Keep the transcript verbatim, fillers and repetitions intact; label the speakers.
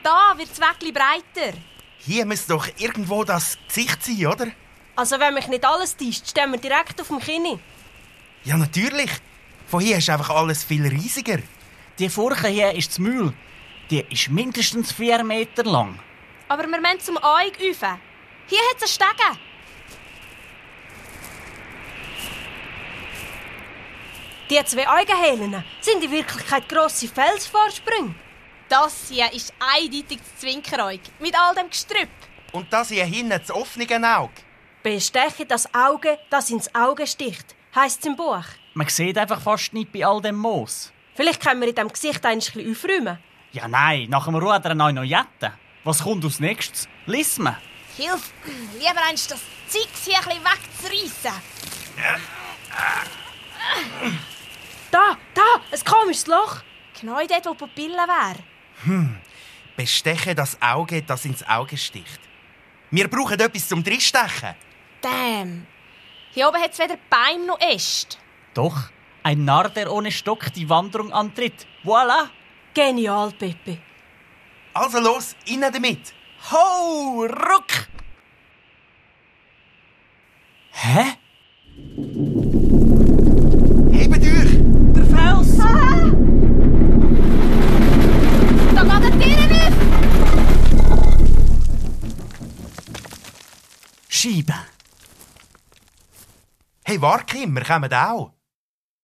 Speaker 1: Da wird das Wägli breiter.
Speaker 2: Hier müsste doch irgendwo das Gesicht sein, oder?
Speaker 3: Also wenn mich nicht alles täuscht, stehen wir direkt auf dem Kinn.
Speaker 2: Ja, natürlich. Von hier ist einfach alles viel riesiger.
Speaker 4: Die Furche hier ist das Mühl. Die ist mindestens vier Meter lang.
Speaker 1: Aber wir müssen zum Eug rauf. Hier hat es einen Stegen.
Speaker 3: Die zwei Augenhöhlen sind in Wirklichkeit grosse Felsvorsprünge.
Speaker 1: Das hier ist eindeutig das Zwinkeräug. Mit all dem Gestrüpp.
Speaker 2: Und das hier hinten das offene Auge.
Speaker 3: Besteche das Auge, das ins Auge sticht, heisst es im Buch.
Speaker 4: Man sieht einfach fast nicht bei all dem Moos.
Speaker 3: Vielleicht können wir in diesem Gesicht ein bisschen aufräumen.
Speaker 4: Ja, nein, nach dem Rudern noch Jetten. Was kommt als nächstes? Lies mir.
Speaker 1: Hilf, lieber eins das Zeugs hier ein bisschen wegzureissen.
Speaker 3: Da, da, ein komisches Loch.
Speaker 1: Genau dort, wo die Pupille wäre.
Speaker 2: Hm, besteche das Auge, das ins Auge sticht. Wir brauchen etwas zum Drinstechen.
Speaker 1: Damn. Hier oben hat es weder Beine noch Äste.
Speaker 4: Doch, ein Narr, der ohne Stock die Wanderung antritt. Voilà!
Speaker 3: Genial, Pepe.
Speaker 2: Also los, rein damit.
Speaker 4: Ho, ruck! Hä?
Speaker 2: Hebt euch!
Speaker 4: Der Fels!
Speaker 1: Ah! Da geht der Tier auf!
Speaker 4: Scheibe.
Speaker 2: Hey, warte, Kim, wir kommen auch.